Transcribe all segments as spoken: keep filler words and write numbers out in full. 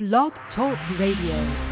Blog Talk Radio.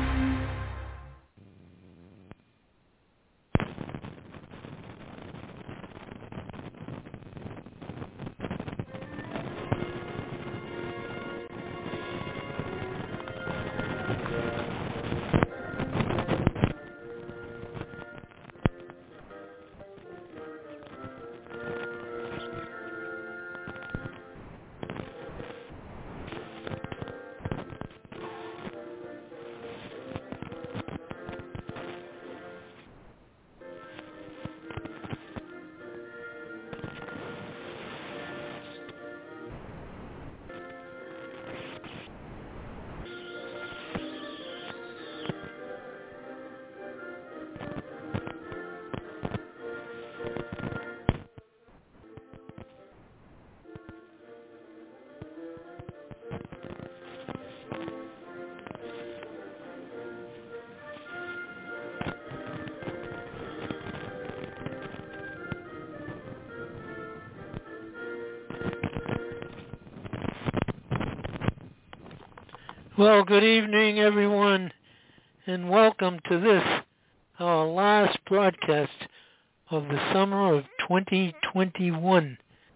Well, good evening, everyone, and welcome to this, our last broadcast of the summer of twenty twenty-one.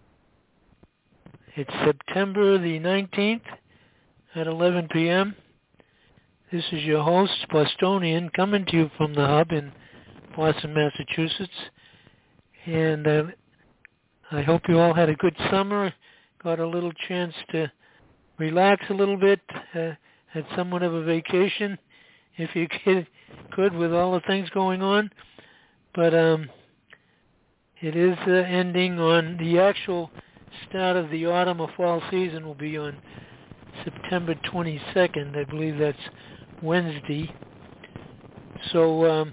It's September the nineteenth at eleven p.m. This is your host, Bostonian, coming to you from the hub in Boston, Massachusetts. And uh, I hope you all had a good summer, got a little chance to relax a little bit, uh, had somewhat of a vacation, if you could, could with all the things going on. But um, it is uh, ending on the actual start of the autumn or fall season will be on September twenty-second. I believe that's Wednesday. So um,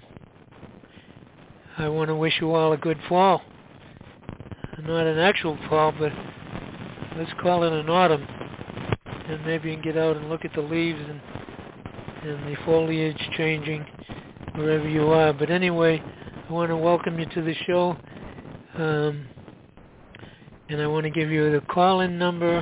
I want to wish you all a good fall. Not an actual fall, but let's call it an autumn. And maybe you can get out and look at the leaves and, and the foliage changing wherever you are. But anyway, I want to welcome you to the show. Um, and I want to give you the call-in number.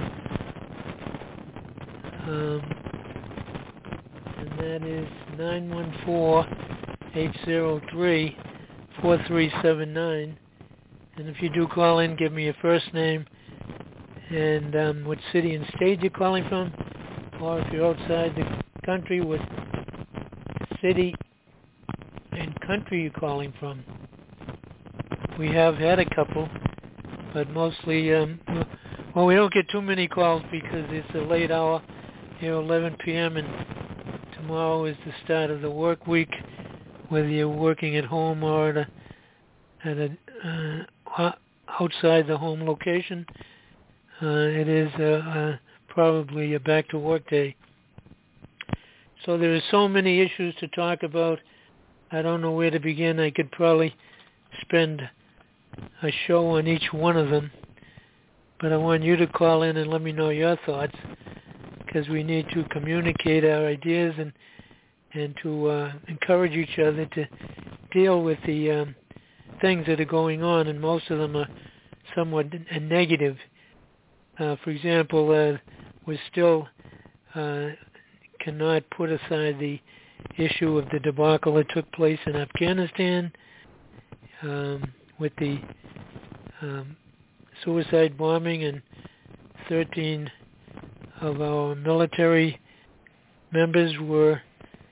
Um, and that is nine one four, eight zero three, four three seven nine. And if you do call in, give me your first name and um, what city and state you're calling from, or if you're outside the country, what city and country you're calling from. We have had a couple, but mostly, um, well, we don't get too many calls because it's a late hour, here eleven p.m., and tomorrow is the start of the work week, whether you're working at home or at a, at a uh, outside the home location. Uh, it is uh, uh, probably a back-to-work day. So there are so many issues to talk about. I don't know where to begin. I could probably spend a show on each one of them. But I want you to call in and let me know your thoughts, because we need to communicate our ideas and and to uh, encourage each other to deal with the um, things that are going on, and most of them are somewhat negative. Uh, for example, uh, we still uh, cannot put aside the issue of the debacle that took place in Afghanistan um, with the um, suicide bombing, and thirteen of our military members were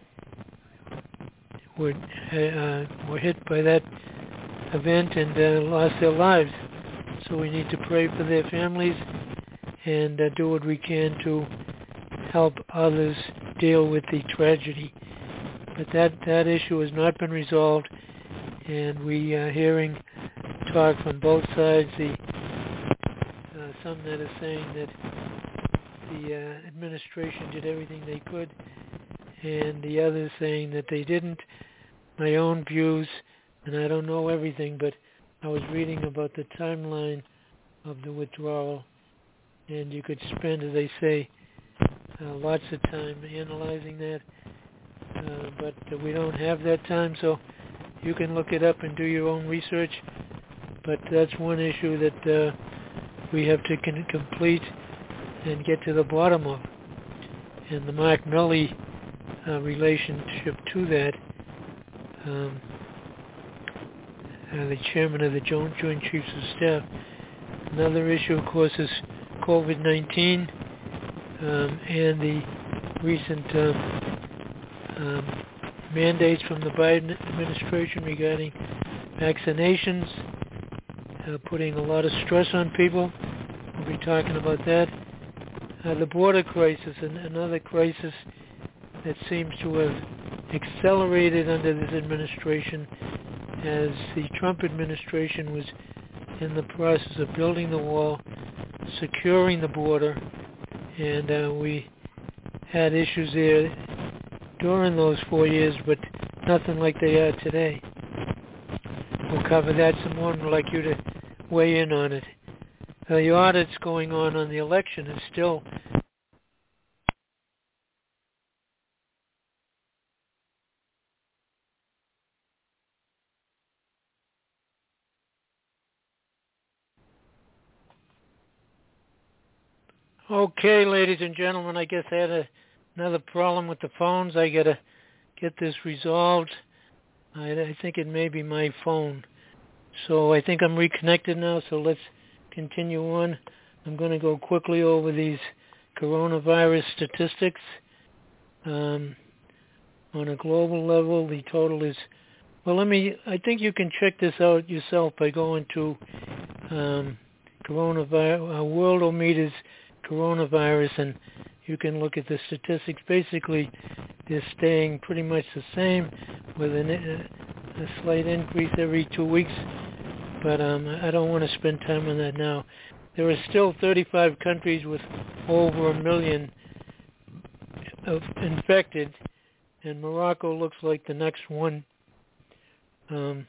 were uh, were hit by that event and uh, lost their lives. So we need to pray for their families and uh, do what we can to help others deal with the tragedy. But that, that issue has not been resolved, and we are hearing talk from both sides. The, uh, some that are saying that the uh, administration did everything they could, and the others saying that they didn't. My own views, and I don't know everything, but I was reading about the timeline of the withdrawal, and you could spend, as they say, uh, lots of time analyzing that, uh, but uh, we don't have that time, so you can look it up and do your own research. But that's one issue that uh, we have to con- complete and get to the bottom of. and the Mark Milley uh, relationship to that. Um, uh, the chairman of the Joint, Joint Chiefs of Staff. Another issue, of course, is COVID nineteen um, and the recent um, um, mandates from the Biden administration regarding vaccinations, uh, putting a lot of stress on people. We'll be talking about that. Uh, the border crisis, and another crisis that seems to have accelerated under this administration, as the Trump administration was in the process of building the wall, securing the border, and uh, we had issues there during those four years, but nothing like they are today. We'll cover that some more, and I'd like you to weigh in on it. Uh, the audits going on on the election is still okay, ladies and gentlemen. I guess I had a, another problem with the phones. I got to get this resolved. I, I think it may be my phone. So I think I'm reconnected now, so let's continue on. I'm going to go quickly over these coronavirus statistics. Um, on a global level, the total is, well, let me, I think you can check this out yourself by going to um, coronavirus, uh, Worldometer's coronavirus, and you can look at the statistics. Basically, they're staying pretty much the same with an, a, a slight increase every two weeks, but um, I don't want to spend time on that now. There are still thirty-five countries with over a million of infected, and Morocco looks like the next one. Um,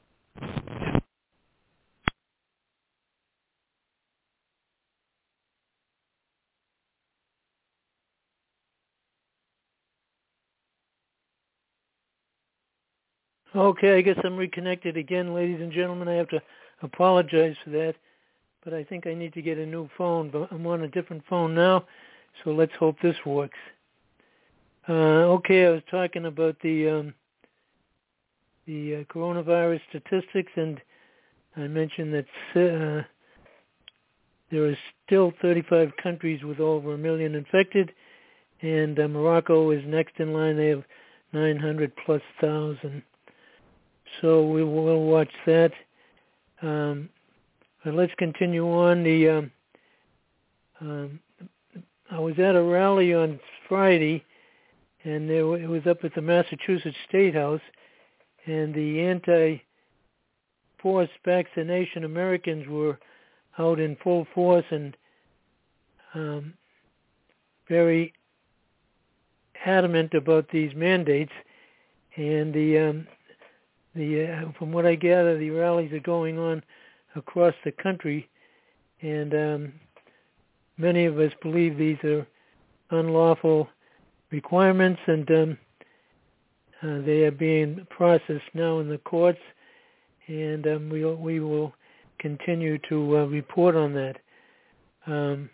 okay, I guess I'm reconnected again, ladies and gentlemen. I have to apologize for that, but I think I need to get a new phone. But I'm on a different phone now, so let's hope this works. Uh, okay, I was talking about the um, the uh, coronavirus statistics, and I mentioned that uh, there are still thirty-five countries with over a million infected, and uh, Morocco is next in line. They have nine hundred plus thousand. So we will watch that. Um, but let's continue on. The um, um, I was at a rally on Friday, and there, it was up at the Massachusetts State House, and the anti-forced vaccination Americans were out in full force and um, very adamant about these mandates. And the um, the uh, from what I gather, the rallies are going on across the country, and um, many of us believe these are unlawful requirements, and um, uh, they are being processed now in the courts, and um, we we will continue to uh, report on that. Um,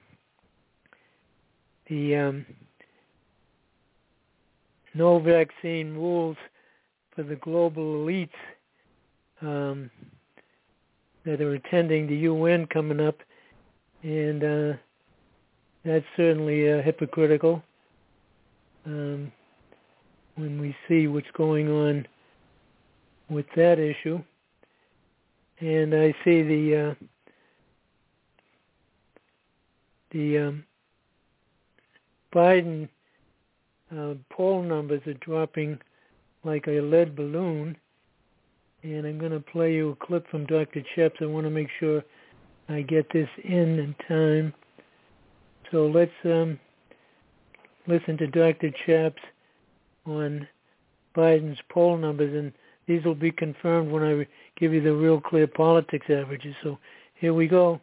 the um, no vaccine rules for the global elites um, that are attending the U N coming up, and uh, that's certainly uh, hypocritical um, when we see what's going on with that issue. And I see the uh, the um, Biden uh, poll numbers are dropping like a lead balloon, and I'm going to play you a clip from Doctor Chaps. I want to make sure I get this in in time. So let's um, listen to Doctor Chaps on Biden's poll numbers, and these will be confirmed when I re- give you the real clear politics averages. So here we go.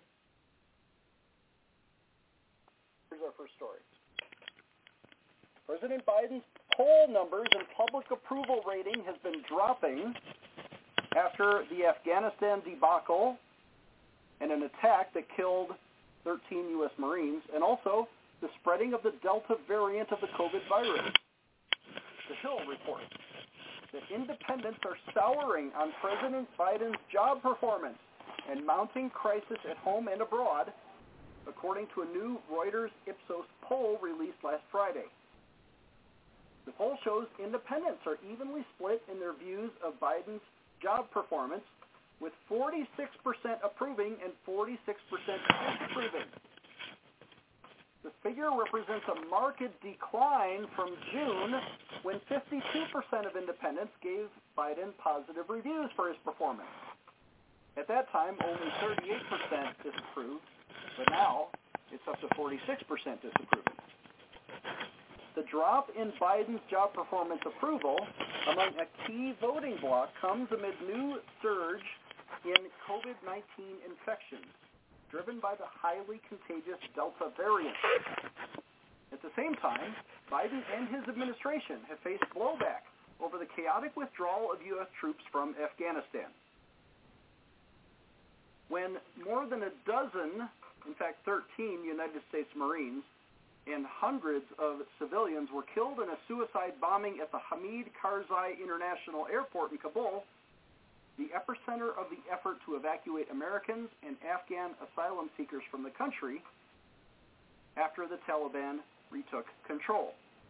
Here's our first story. President Biden's poll numbers and public approval rating has been dropping after the Afghanistan debacle and an attack that killed thirteen U S Marines, and also the spreading of the Delta variant of the COVID virus. The Hill reports that independents are souring on President Biden's job performance and mounting crisis at home and abroad, according to a new Reuters Ipsos poll released last Friday. The poll shows independents are evenly split in their views of Biden's job performance, with forty-six percent approving and forty-six percent disapproving. The figure represents a marked decline from June, when fifty-two percent of independents gave Biden positive reviews for his performance. At that time, only thirty-eight percent disapproved, but now it's up to forty-six percent disapproving. The drop in Biden's job performance approval among a key voting bloc comes amid new surge in COVID nineteen infections, driven by the highly contagious Delta variant. At the same time, Biden and his administration have faced blowback over the chaotic withdrawal of U S troops from Afghanistan. When more than a dozen, in fact thirteen United States Marines and hundreds of civilians were killed in a suicide bombing at the Hamid Karzai International Airport in Kabul, the epicenter of the effort to evacuate Americans and Afghan asylum seekers from the country after the Taliban retook control.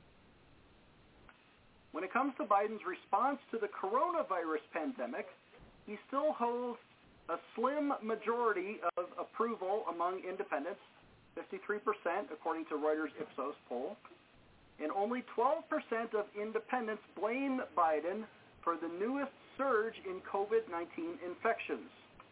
When it comes to Biden's response to the coronavirus pandemic, he still holds a slim majority of approval among independents, fifty-three percent according to Reuters Ipsos poll, and only twelve percent of independents blame Biden for the newest surge in COVID nineteen infections.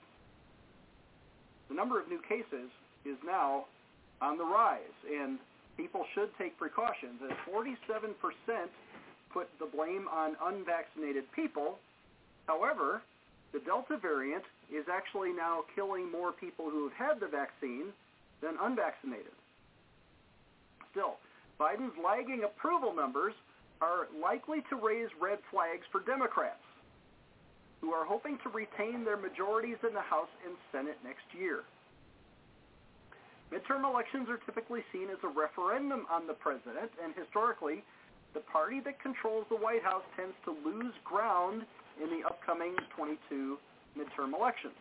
The number of new cases is now on the rise, and people should take precautions, as forty-seven percent put the blame on unvaccinated people. However, the Delta variant is actually now killing more people who have had the vaccine than unvaccinated. Still, Biden's lagging approval numbers are likely to raise red flags for Democrats, who are hoping to retain their majorities in the House and Senate next year. Midterm elections are typically seen as a referendum on the president, and historically, the party that controls the White House tends to lose ground in the upcoming twenty-two midterm elections.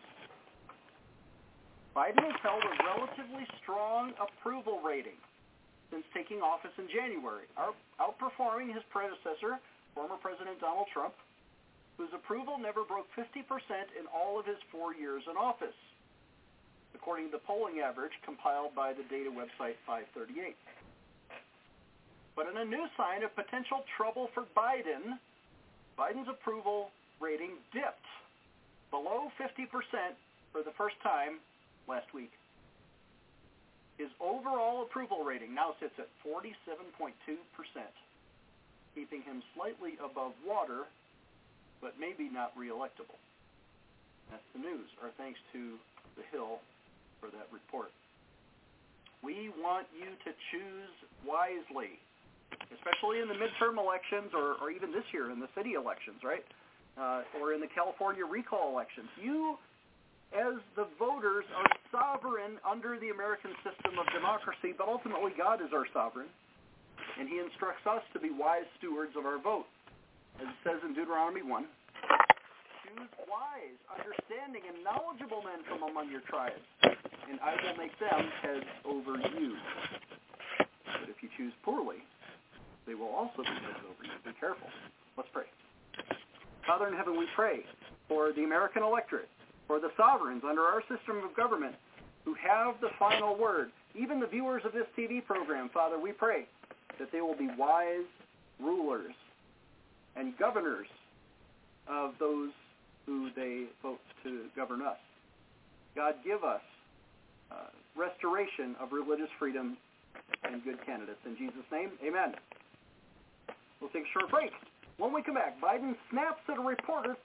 Biden has held a relatively strong approval rating since taking office in January, outperforming his predecessor, former President Donald Trump, whose approval never broke fifty percent in all of his four years in office, according to the polling average compiled by the data website five thirty-eight. But in a new sign of potential trouble for Biden, Biden's approval rating dipped below fifty percent for the first time last week. His overall approval rating now sits at forty-seven point two percent, keeping him slightly above water, but maybe not reelectable. That's the news. Our thanks to The Hill for that report. We want you to choose wisely, especially in the midterm elections, or, or even this year in the city elections, right? Uh, or in the California recall elections. You, as the voters, are sovereign under the American system of democracy, but ultimately God is our sovereign, and he instructs us to be wise stewards of our vote. As it says in Deuteronomy one, choose wise, understanding, and knowledgeable men from among your tribes, and I will make them heads over you. But if you choose poorly, they will also be heads over you. Be careful. Let's pray. Father in heaven, we pray for the American electorate, for the sovereigns under our system of government who have the final word, even the viewers of this T V program. Father, we pray that they will be wise rulers and governors of those who they vote to govern us. God, give us uh, restoration of religious freedom and good candidates. In Jesus' name, amen. We'll take a short break. When we come back, Biden snaps at a reporter.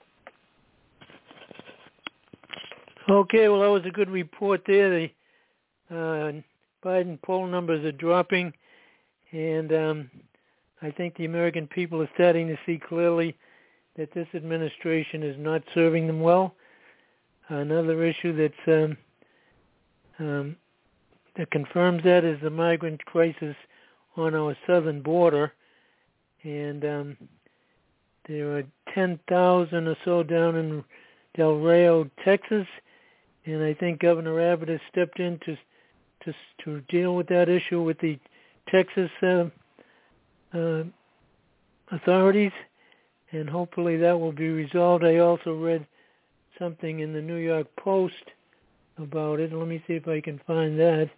Okay, well, that was a good report there. The uh, Biden poll numbers are dropping, and um, I think the American people are starting to see clearly that this administration is not serving them well. Another issue that's um, um, that confirms that is the migrant crisis on our southern border. And um, there are ten thousand or so down in Del Rio, Texas. And I think Governor Abbott has stepped in to to, to deal with that issue with the Texas uh, uh, authorities. And hopefully that will be resolved. I also read something in the New York Post about it. Let me see if I can find that.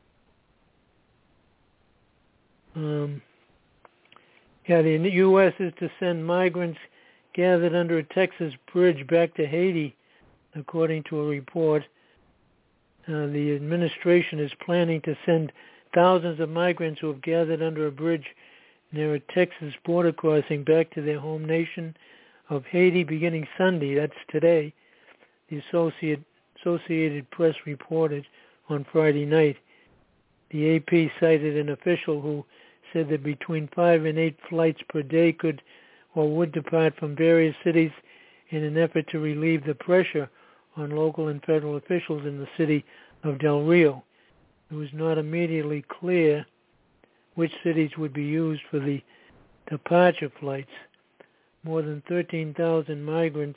Um, yeah, the U S is to send migrants gathered under a Texas bridge back to Haiti, according to a report. Uh, the administration is planning to send thousands of migrants who have gathered under a bridge near a Texas border crossing back to their home nation of Haiti beginning Sunday. That's today. The Associate, Associated Press reported on Friday night. The A P cited an official who said that between five and eight flights per day could or would depart from various cities in an effort to relieve the pressure on local and federal officials in the city of Del Rio. It was not immediately clear which cities would be used for the departure flights. More than thirteen thousand migrants,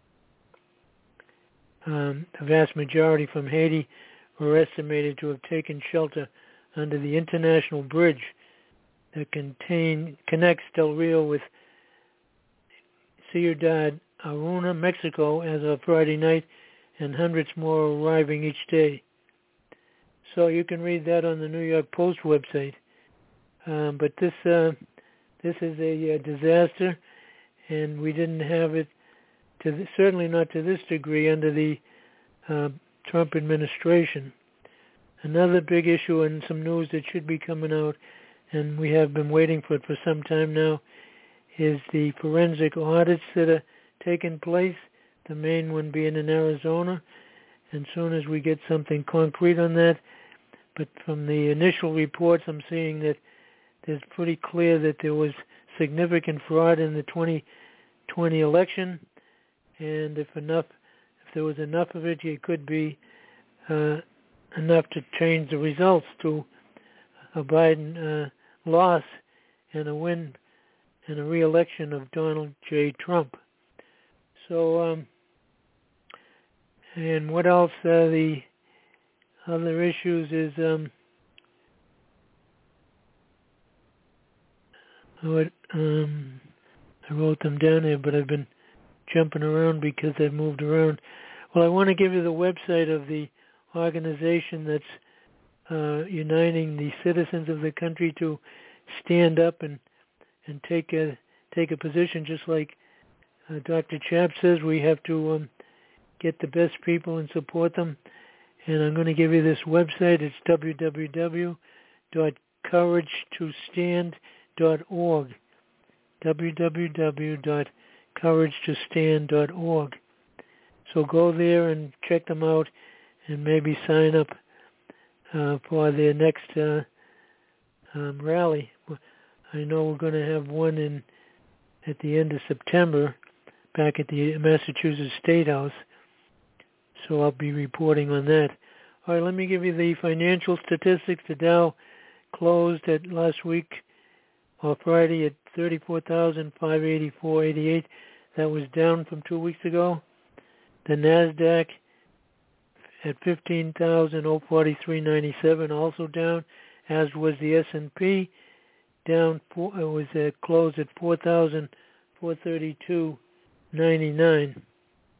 um, the vast majority from Haiti, were estimated to have taken shelter under the international bridge that contain, connects Del Rio with Ciudad Aruna, Mexico, as of Friday night, and hundreds more are arriving each day. So you can read that on the New York Post website. Um, but this uh, this is a, a disaster, and we didn't have it, to the, certainly not to this degree, under the uh, Trump administration. Another big issue and some news that should be coming out, and we have been waiting for it for some time now, is the forensic audits that are taking place, the main one being in Arizona. And soon as we get something concrete on that, but from the initial reports I'm seeing that it's pretty clear that there was significant fraud in the twenty twenty election, and if enough, if there was enough of it, it could be uh, enough to change the results to a Biden uh, loss and a win and a re-election of Donald J. Trump. So, um, and what else? Uh, the other issues is um, what um, I wrote them down here, but I've been jumping around because I've moved around. Well, I want to give you the website of the organization that's uh, uniting the citizens of the country to stand up and and take a take a position, just like uh, Doctor Chap says. We have to um, get the best people and support them. And I'm going to give you this website. It's w w w dot courage to stand dot org. w w w dot courage to stand dot org. So go there and check them out, and maybe sign up uh, for their next uh, um, rally. I know we're going to have one in at the end of September back at the Massachusetts State House. So I'll be reporting on that. All right, let me give you the financial statistics. The Dow closed at last week, or Friday, at thirty-four thousand five hundred eighty-four dollars and eighty-eight cents. That was down from two weeks ago. The NASDAQ at fifteen thousand forty-three dollars and ninety-seven cents, also down, as was the S and P. Down, four, it was uh, closed at four thousand four hundred thirty-two dollars and ninety-nine cents.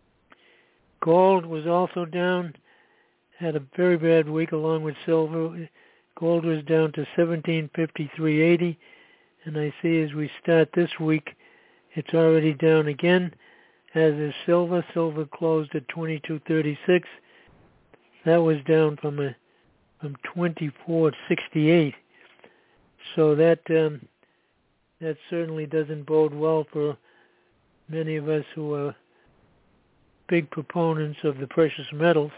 Gold was also down, had a very bad week along with silver. Gold was down to seventeen fifty-three eighty, and I see as we start this week, it's already down again, as is silver. Silver closed at twenty-two thirty-six. That was down from a from twenty-four sixty-eight. So that um, that certainly doesn't bode well for many of us who are big proponents of the precious metals.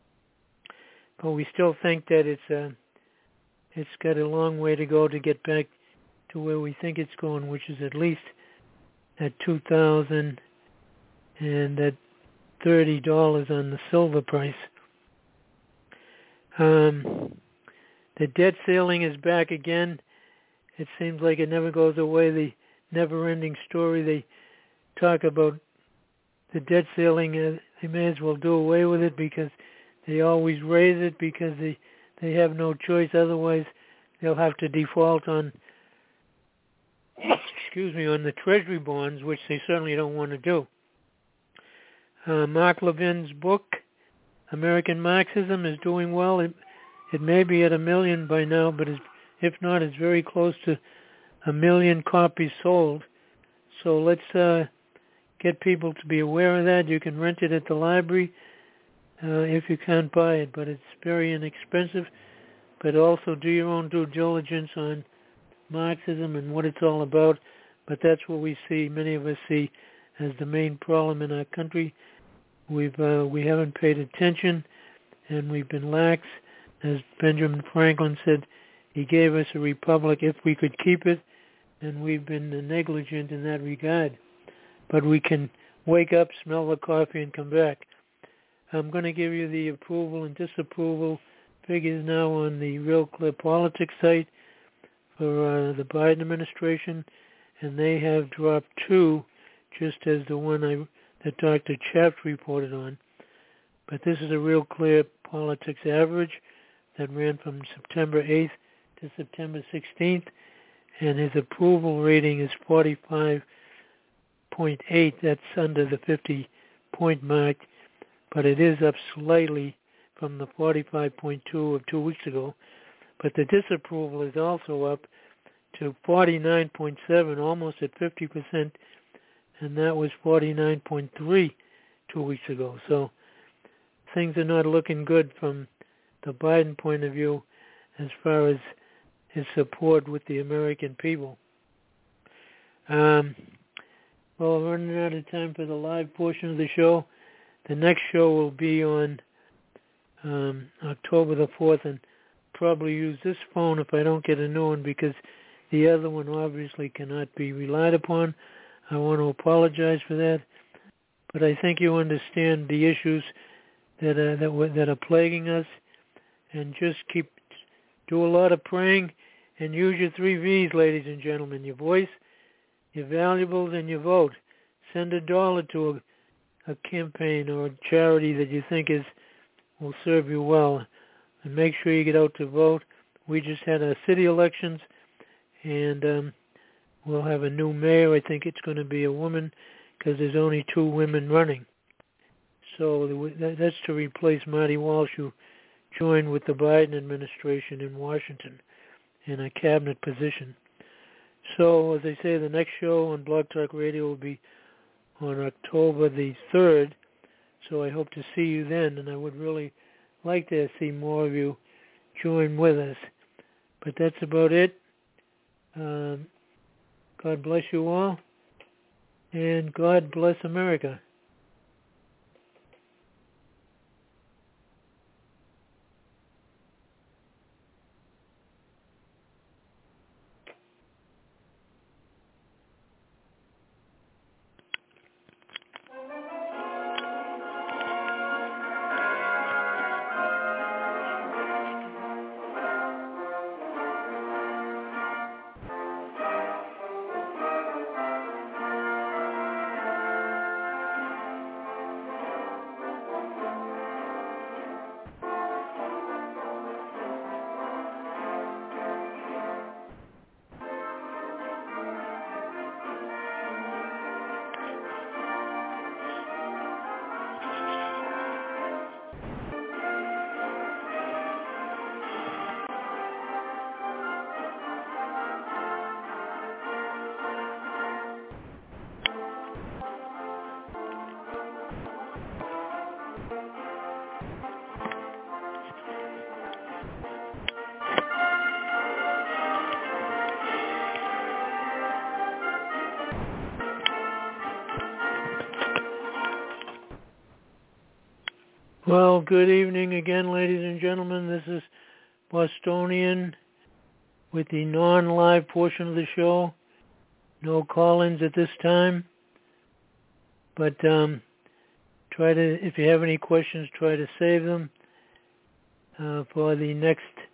But we still think that it's uh, it's got a long way to go to get back to where we think it's going, which is at least at two thousand and at thirty dollars on the silver price. Um, the debt ceiling is back again. It seems like it never goes away, the never-ending story. They talk about the debt ceiling. Uh, they may as well do away with it because they always raise it because they, they have no choice. Otherwise, they'll have to default on, excuse me, on the Treasury bonds, which they certainly don't want to do. Uh, Mark Levin's book, American Marxism, is doing well. It, it may be at a million by now, but it's, if not, it's very close to a million copies sold. So let's uh, get people to be aware of that. You can rent it at the library uh, if you can't buy it, but it's very inexpensive. But also do your own due diligence on Marxism and what it's all about. But that's what we see, many of us see, as the main problem in our country. We've uh, we haven't paid attention, and we've been lax. As Benjamin Franklin said, he gave us a republic if we could keep it, and we've been negligent in that regard. But we can wake up, smell the coffee, and come back. I'm going to give you the approval and disapproval figures now on the Real Clear Politics site for uh, the Biden administration, and they have dropped two, just as the one I, that Doctor Chaft reported on. But this is a Real Clear Politics average that ran from September eighth to September sixteenth, and his approval rating is forty-five point eight. That's under the fifty-point mark, but it is up slightly from the forty-five point two of two weeks ago. But the disapproval is also up to forty-nine point seven, almost at fifty percent, and that was forty-nine point three two weeks ago. So things are not looking good from the Biden point of view as far as his support with the American people. Um, well, we're running out of time for the live portion of the show. The next show will be on um, October the fourth, and probably use this phone if I don't get a new one because the other one obviously cannot be relied upon. I want to apologize for that, but I think you understand the issues that are, that, that are plaguing us, and just keep do a lot of praying and use your three V's, ladies and gentlemen: your voice, your valuables, and your vote. Send a dollar to a, a campaign or a charity that you think is will serve you well, and make sure you get out to vote. We just had our city elections, and um, we'll have a new mayor. I think it's going to be a woman because there's only two women running. So that's to replace Marty Walsh, who joined with the Biden administration in Washington in a cabinet position. So, as I say, the next show on Blog Talk Radio will be on October the third. So I hope to see you then, and I would really like to see more of you join with us. But that's about it. Um, God bless you all, and God bless America. Well, good evening again, ladies and gentlemen. This is Bostonian with the non-live portion of the show. No call-ins at this time. But um, try to, if you have any questions, try to save them uh, for the next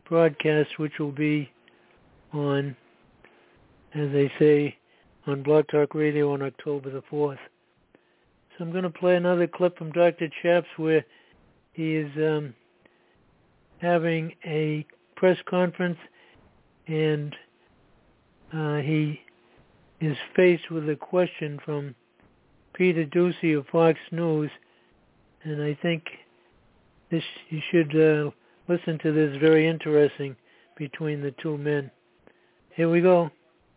broadcast, which will be on, as they say, on Blog Talk Radio on October the fourth. So I'm going to play another clip from Doctor Chaps where he is um, having a press conference, and uh, he is faced with a question from Peter Doocy of Fox News, and I think this you should uh, listen to this. Very interesting between the two men. Here we go.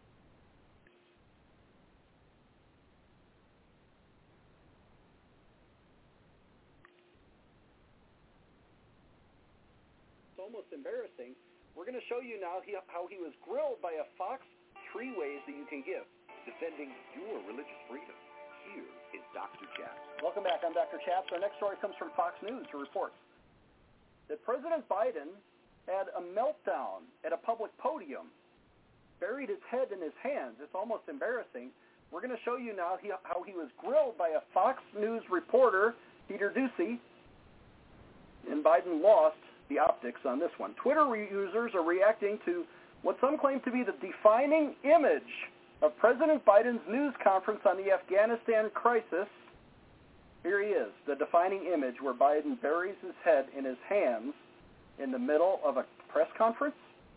It's almost embarrassing. We're going to show you now he, how he was grilled by a Fox three ways that you can give. Defending your religious freedom. Here is Doctor Chaps. Welcome back. I'm Doctor Chaps. Our next story comes from Fox News, who reports that President Biden had a meltdown at a public podium, buried his head in his hands. It's almost embarrassing. We're going to show you now he, how he was grilled by a Fox News reporter, Peter Doocy, and Biden lost the optics on this one. Twitter users are reacting to what some claim to be the defining image of President Biden's news conference on the Afghanistan crisis. Here he is, the defining image where Biden buries his head in his hands in the middle of a press conference.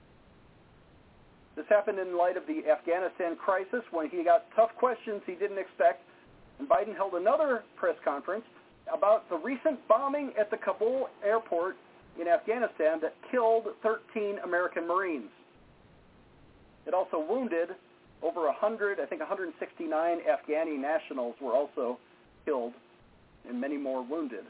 This happened in light of the Afghanistan crisis when he got tough questions he didn't expect, and Biden held another press conference about the recent bombing at the Kabul airport in Afghanistan that killed thirteen American Marines. It also wounded over one hundred, I think one hundred sixty-nine Afghani nationals were also killed and many more wounded.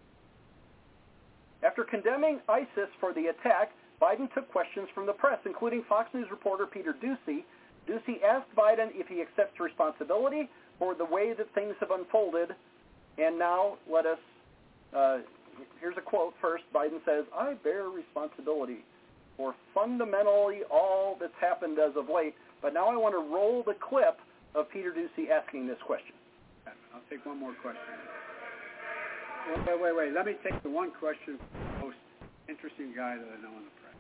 After condemning ISIS for the attack, Biden took questions from the press, including Fox News reporter Peter Doocy. Doocy asked Biden if he accepts responsibility for the way that things have unfolded. And now let us, uh, here's a quote first. Biden says, "I bear responsibility for fundamentally all that's happened as of late." But now I want to roll the clip of Peter Doocy asking this question. I'll take one more question. Wait, wait, wait, wait. Let me take the one question from the most interesting guy that I know in the press.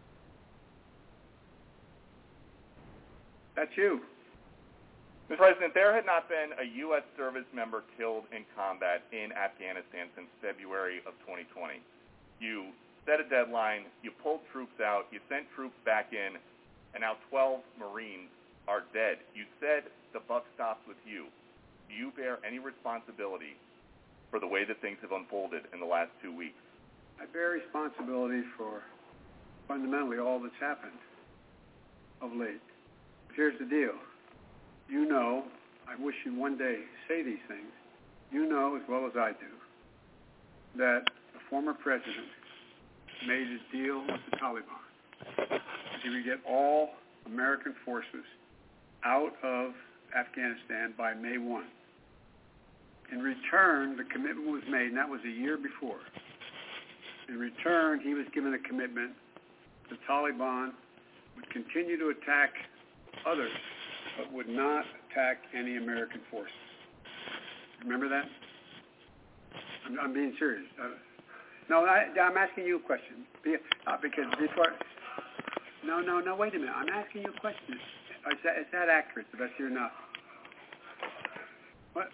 That's you. Mister President, there had not been a U S service member killed in combat in Afghanistan since February of twenty twenty. You set a deadline, you pulled troops out, you sent troops back in, and now twelve Marines are dead. You said the buck stops with you. Do you bear any responsibility for the way that things have unfolded in the last two weeks? I bear responsibility for fundamentally all that's happened of late. But here's the deal. You know, I wish you'd one day say these things, you know as well as I do that the former president made a deal with the Taliban that he would get all American forces out of Afghanistan by May first. In return, the commitment was made, and that was a year before. In return, he was given a commitment the Taliban would continue to attack others, but would not attack any American forces. Remember that? I'm, I'm being serious. Uh, no, I, I'm asking you a question. Be, uh, because before... No, no, no, wait a minute. I'm asking you a question. Is that, is that accurate, the best of your knowledge? What?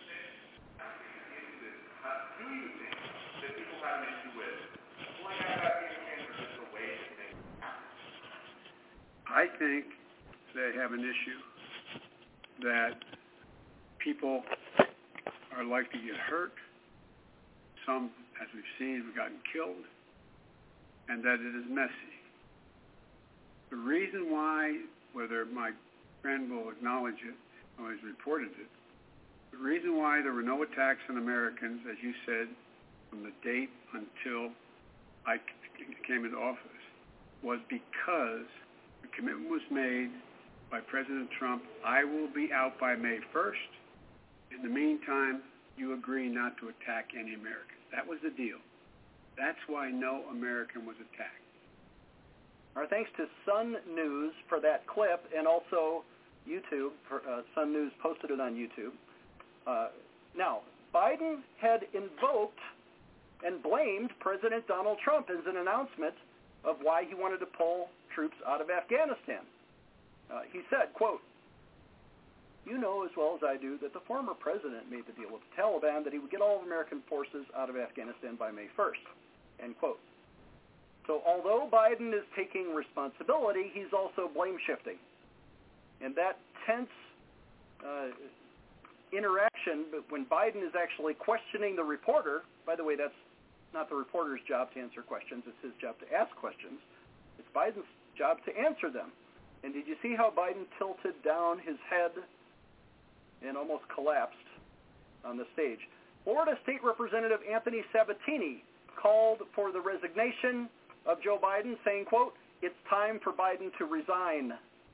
I think they have an issue that people are likely to get hurt. Some, as we've seen, have gotten killed, and that it is messy. The reason why, whether my friend will acknowledge it or has reported it, the reason why there were no attacks on Americans, as you said, from the date until I came into office, was because the commitment was made by President Trump, I will be out by May first. In the meantime, you agree not to attack any Americans. That was the deal. That's why no American was attacked. Our thanks to Sun News for that clip, and also YouTube. For, uh, Sun News posted it on YouTube. Uh, now, Biden had invoked and blamed President Donald Trump as an announcement of why he wanted to pull troops out of Afghanistan. Uh, he said, quote, "You know as well as I do that the former president made the deal with the Taliban that he would get all of American forces out of Afghanistan by May first, end quote. So although Biden is taking responsibility, he's also blame-shifting. And that tense uh, interaction, but when Biden is actually questioning the reporter, by the way, that's not the reporter's job to answer questions, it's his job to ask questions. It's Biden's job to answer them. And did you see how Biden tilted down his head and almost collapsed on the stage? Florida State Representative Anthony Sabatini called for the resignation of Joe Biden, saying, quote, "It's time for Biden to resign."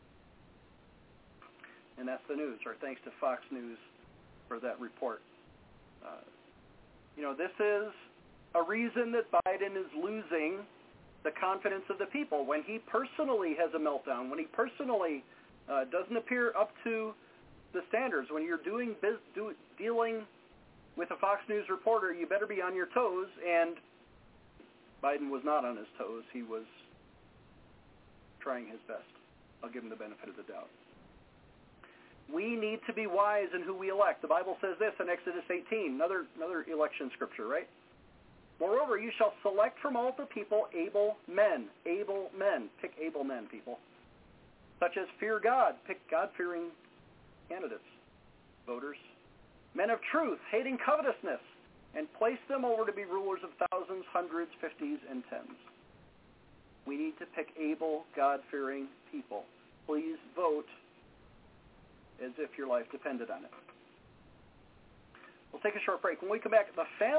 And that's the news, or thanks to Fox News for that report. Uh, you know, this is a reason that Biden is losing the confidence of the people. When he personally has a meltdown, when he personally uh, doesn't appear up to the standards, when you're doing biz- do, dealing with a Fox News reporter, you better be on your toes, and Biden was not on his toes. He was trying his best. I'll give him the benefit of the doubt. We need to be wise in who we elect. The Bible says this in Exodus eighteen, another another election scripture, right? "Moreover, you shall select from all the people able men." Able men. Pick able men, people. "Such as fear God." Pick God-fearing candidates, voters. "Men of truth, hating covetousness, and place them over to be rulers of thousands, hundreds, fifties, and tens." We need to pick able, God-fearing people. Please vote as if your life depended on it. We'll take a short break. When we come back, the fam-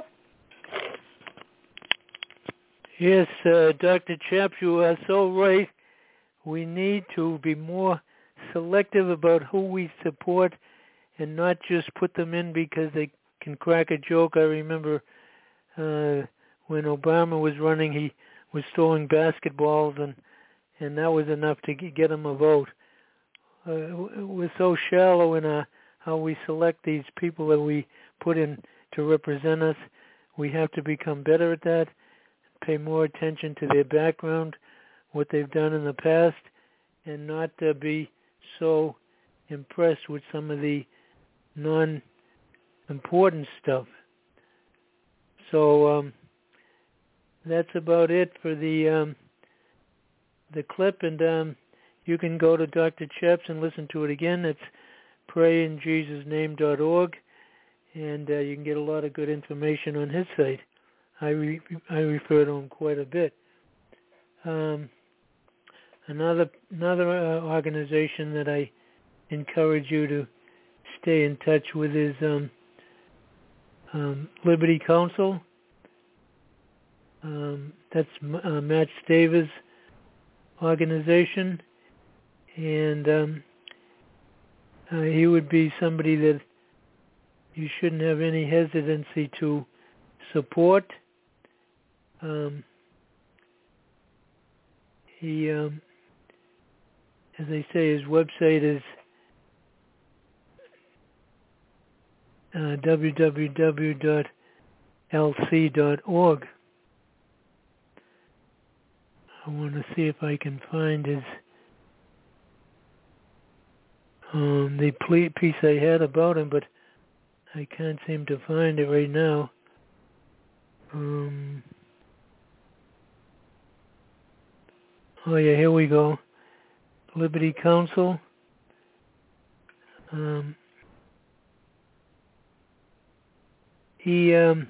Yes, uh, Doctor Chaps, you are so right. We need to be more selective about who we support and not just put them in because they can crack a joke. I remember uh, when Obama was running, he was throwing basketballs, and, and that was enough to get him a vote. Uh, we're so shallow in our, how we select these people that we put in to represent us. We have to become better at that, pay more attention to their background, what they've done in the past, and not uh, be so impressed with some of the non-important stuff. So um, that's about it for the um, the clip, and um, you can go to Doctor Chaps and listen to it again. It's pray in jesus name dot org, and uh, you can get a lot of good information on his site. I re- I refer to him quite a bit. Um, another another uh, organization that I encourage you to stay in touch with is um, um, Liberty Counsel. Um, that's uh, Matt Staver's organization, and um, uh, he would be somebody that you shouldn't have any hesitancy to support. Um, he, um, as I say, his website is uh, w w w dot l c dot org. I want to see if I can find his um, the piece I had about him, but I can't seem to find it right now. Um, oh yeah, here we go. Liberty Counsel. Um, he um,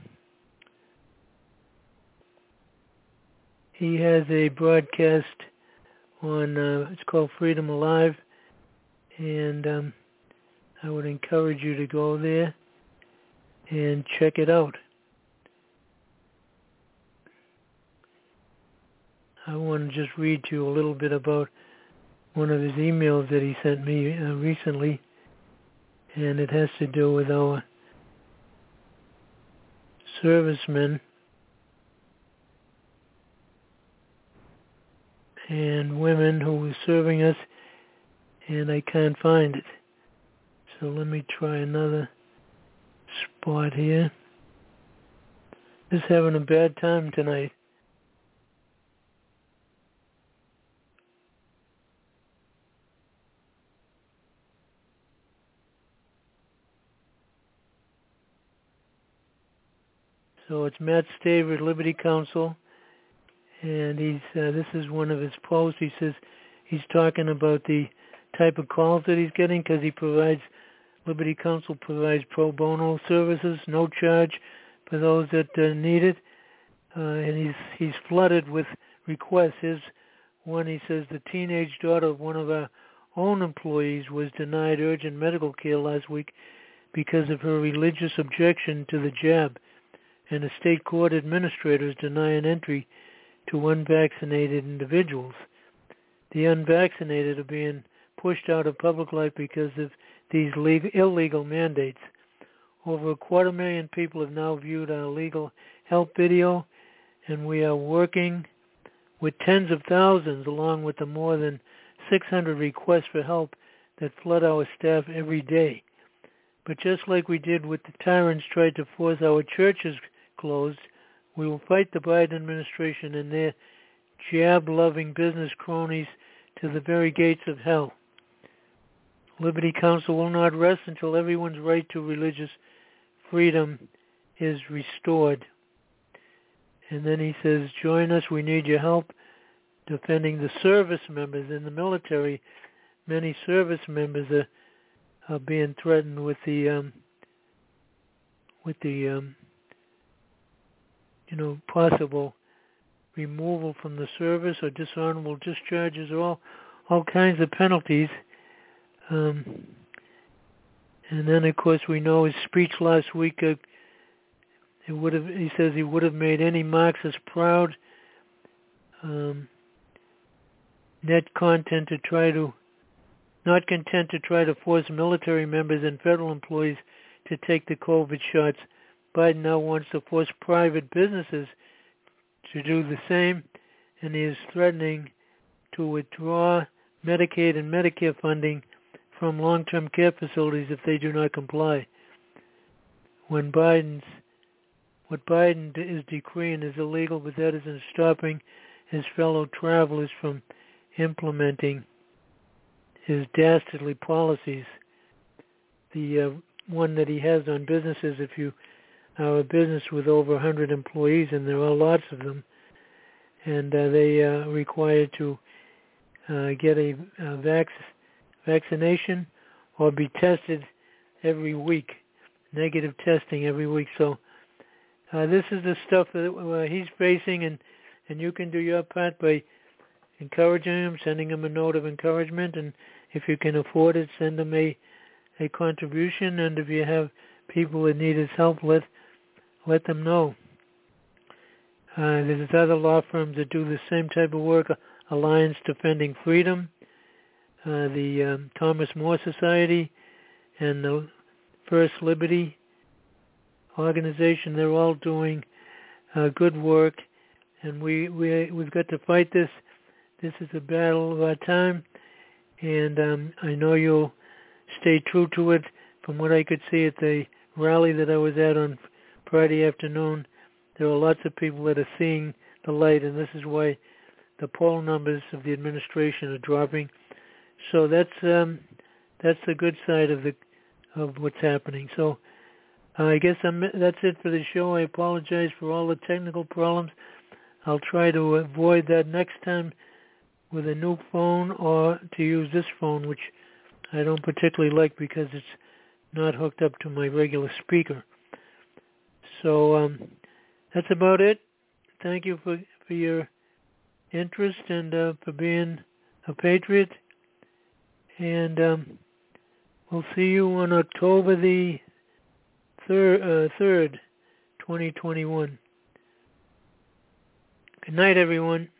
he has a broadcast on. Uh, it's called Freedom Alive, and um, I would encourage you to go there and check it out. I want to just read to you a little bit about one of his emails that he sent me uh, recently, and it has to do with our servicemen and women who were serving us, and I can't find it. So let me try another spot here. Just having a bad time tonight. So it's Matt Staver, Liberty Counsel, and he's uh, this is one of his posts. He says he's talking about the type of calls that he's getting because he provides, Liberty Counsel provides pro bono services, no charge for those that uh, need it, uh, and he's he's flooded with requests. His one, he says, the teenage daughter of one of our own employees was denied urgent medical care last week because of her religious objection to the jab, and the state court administrators deny an entry to unvaccinated individuals. The unvaccinated are being pushed out of public life because of these legal, illegal mandates. Over a quarter million people have now viewed our legal help video, and we are working with tens of thousands, along with the more than six hundred requests for help that flood our staff every day. But just like we did with the tyrants tried to force our churches closed, we will fight the Biden administration and their jab-loving business cronies to the very gates of hell. Liberty Counsel will not rest until everyone's right to religious freedom is restored. And then he says, join us, we need your help defending the service members in the military. Many service members are, are being threatened with the, um, with the, um, you know, possible removal from the service or dishonorable discharges or all, all kinds of penalties. Um, and then, of course, we know his speech last week, uh, it would have, he says he would have made any Marxist proud. Um, net content to try to, not content to try to force military members and federal employees to take the COVID shots, Biden now wants to force private businesses to do the same, and he is threatening to withdraw Medicaid and Medicare funding from long-term care facilities if they do not comply. When Biden's What Biden is decreeing is illegal, but that isn't stopping his fellow travelers from implementing his dastardly policies. The uh, one that he has on businesses, if you are a business with over one hundred employees, and there are lots of them, and uh, they are uh, required to uh, get a, a vac- vaccination or be tested every week, negative testing every week. So Uh, this is the stuff that uh, he's facing, and, and you can do your part by encouraging him, sending him a note of encouragement, and if you can afford it, send him a, a contribution, and if you have people that need his help, let, let them know. Uh, there's other law firms that do the same type of work, Alliance Defending Freedom, uh, the um, Thomas More Society, and the First Liberty organization. They're all doing uh, good work, and we, we, we've got to fight this. This is a battle of our time, and um, I know you'll stay true to it. From what I could see at the rally that I was at on Friday afternoon, there are lots of people that are seeing the light, and this is why the poll numbers of the administration are dropping. So that's um, that's the good side of the of what's happening. So Uh, I guess I'm, that's it for the show. I apologize for all the technical problems. I'll try to avoid that next time with a new phone, or to use this phone, which I don't particularly like because it's not hooked up to my regular speaker. So um, that's about it. Thank you for, for your interest and uh, for being a patriot. And um, we'll see you on October the Third, uh, third, twenty twenty-one. Good night, everyone.